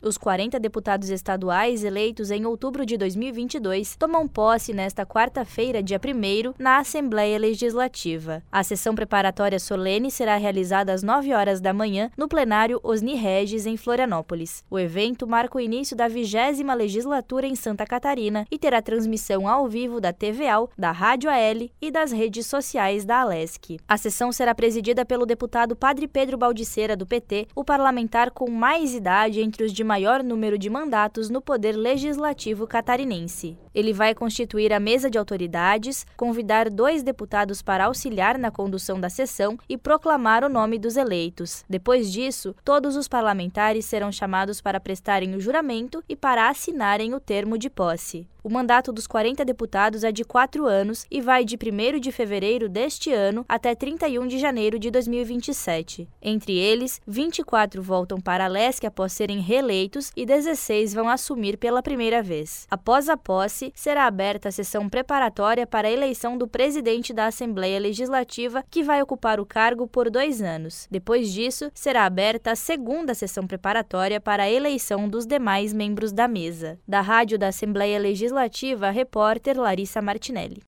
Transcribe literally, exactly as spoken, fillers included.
Os quarenta deputados estaduais eleitos em outubro de dois mil e vinte e dois tomam posse nesta quarta-feira, dia primeiro, na Assembleia Legislativa. A sessão preparatória solene será realizada às nove horas da manhã no plenário Osni Regis, em Florianópolis. O evento marca o início da vigésima legislatura em Santa Catarina e terá transmissão ao vivo da T V A L, da Rádio A L e das redes sociais da Alesc. A sessão será presidida pelo deputado Padre Pedro Baldiceira, do P T, o parlamentar com mais idade entre os de maior número de mandatos no Poder Legislativo catarinense. Ele vai constituir a mesa de autoridades, convidar dois deputados para auxiliar na condução da sessão e proclamar o nome dos eleitos. Depois disso, todos os parlamentares serão chamados para prestarem o juramento e para assinarem o termo de posse. O mandato dos quarenta deputados é de quatro anos e vai de primeiro de fevereiro deste ano até trinta e um de janeiro de dois mil e vinte e sete. Entre eles, vinte e quatro voltam para a Alesc após serem reeleitos e dezesseis vão assumir pela primeira vez. Após a posse, será aberta a sessão preparatória para a eleição do presidente da Assembleia Legislativa, que vai ocupar o cargo por dois anos. Depois disso, será aberta a segunda sessão preparatória para a eleição dos demais membros da mesa. Da Rádio da Assembleia Legislativa, repórter Larissa Martinelli.